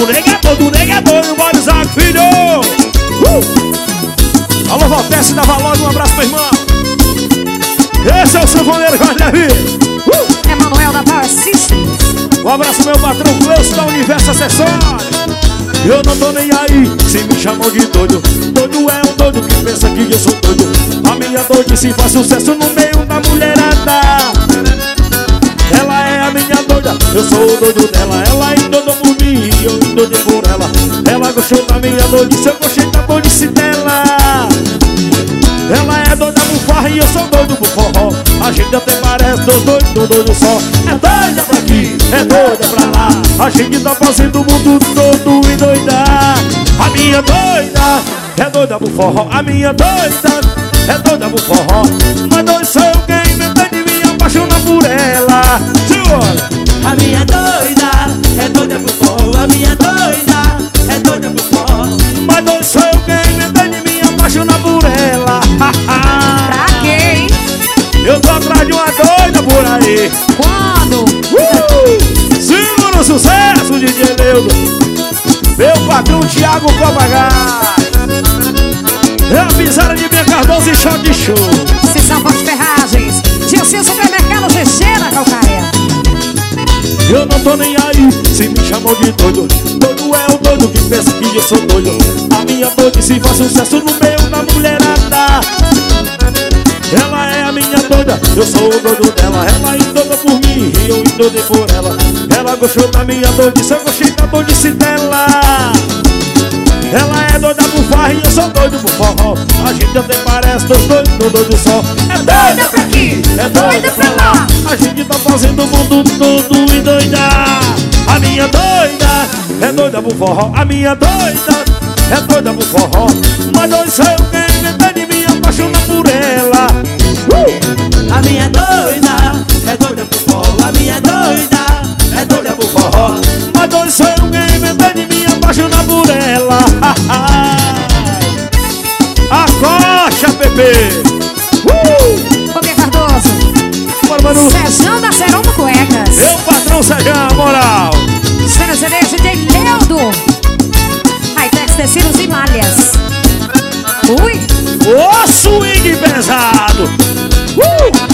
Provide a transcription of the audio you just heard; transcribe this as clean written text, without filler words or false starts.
do negador, não pode usar filho. Alô, Valtesse da Valório, um abraço pra irmã. Esse é o sanfoneiro que vai Davi. É Manuel da Power Systems. Um abraço meu patrão Cleuso da Universo Acessório. Eu não tô nem aí se me chamam de doido. Doido é um doido que pensa que eu sou doido. A minha doidice faz sucesso no meio da mulherada. Ela é a minha doida, eu sou o doido dela. Ela endoidou por mim e eu endoidei por ela. Ela gostou da minha doidice, eu gostei da doidice dela. Ela é doida por farra e eu sou doido por forró. A gente até parece dois doidos só. É doida pra aqui, é doida pra lá. A gente tá fazendo o mundo todo endoidar. A minha doida é doida por forró. A minha doida é doida por forró. Mas dois sou eu quem inventei de me apaixonar por ela. Senhora! A minha doida é doida por forró. A minha doida é doida por forró. Mas dois sou eu quem inventei de me apaixonar por ela. Pra quem? Eu tô atrás de uma doida por aí. Quando? Segura o sucesso, DJ Leudo. Meu patrão Thiago Papagaio. É a pisada de minha Cardoso e shot de show. Se são Forte Ferragens. Gilson Supermercado GG na Calcaia. Eu não tô nem aí se me chamam de doido. Doido é o doido que pensa que eu sou doido. A minha doidice faz sucesso no meio da mulherada. Ela é a minha doida, eu sou o doido dela. Ela endoida por mim e eu endoidei por ela. Ela gostou da minha doidice, eu gostei da doidice dela. Ela é doida por farra e eu sou doido por forró. A gente até parece dois doidos só. É doida pra aqui, é doida pra lá. A gente tá fazendo o mundo todo endoidar. A minha doida é doida por forró. A minha doida é doida por forró. Mas dois sou eu quem inventei de me apaixonar por ela. A minha doida é doida por forró. A minha doida é doida por forró. Mas dois sou eu quem inventei de me apaixonar por ela. Acocha, Pepe. Ô, Cardoso. Bora, Manu. Sejão da Seroma Cuecas. Meu patrão Sejão, moral. Cena CD DJ Leudo. Hightex Tecidos e Malhas. Ui. O swing pesado.